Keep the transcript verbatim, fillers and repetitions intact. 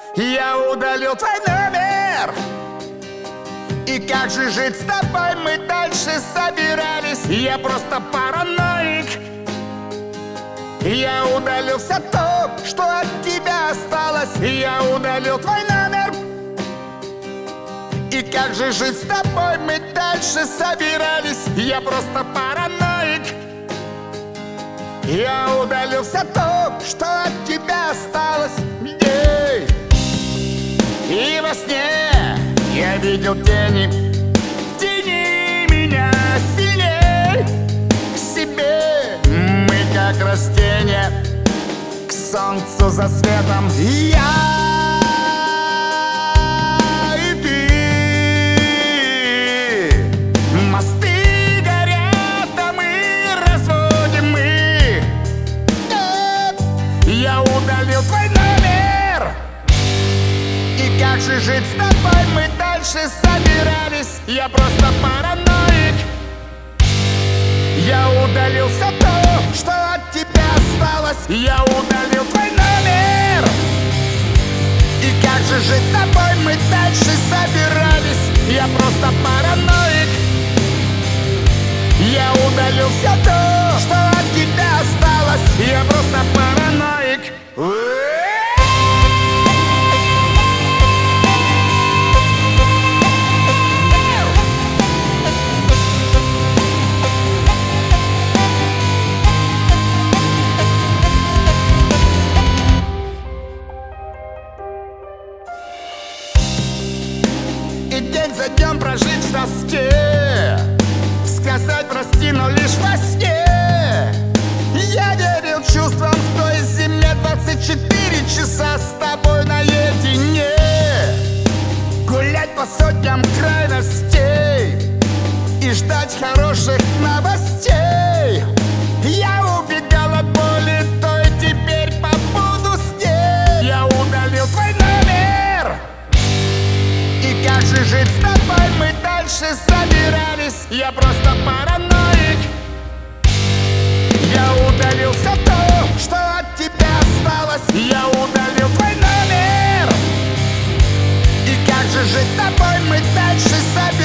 Я удалил твой номер. И как же жить с тобой мы дальше собирались? Я просто параноик. Я удалил все то, что от тебя осталось. Я удалил твой номер. И как же жить с тобой мы дальше собирались? Я просто параноик. Я удалил все то, что от тебя осталось. Ей! И во сне я видел тени, тени меня сильней к себе. Мы как растения к солнцу за светом. Я и ты. Мосты горят, а мы разводим мы. Нет, я удалил твой номер. И как же жить с тобой мы дальше собирались? Я просто параноик. Я удалил все то, что от тебя осталось. Я удалил твой номер. И как же жить с тобой мы дальше собирались? Я просто параноик. Я удалил все то, что от тебя осталось. Я просто параноик. И день за днем прожить в тоске, сказать прости, но лишь во сне. Я верил чувствам в той зиме, двадцать четыре часа с тобой наедине. Гулять по сотням крайностей и ждать хороших новостей. Я убегал от боли той, теперь побуду с ней. Я удалил твой номер. И как же жить с тобой мы дальше собирались? Я просто параноик. Я удалил все то, что от тебя осталось. Я удалил твой номер. И как же жить с тобой мы дальше собирались?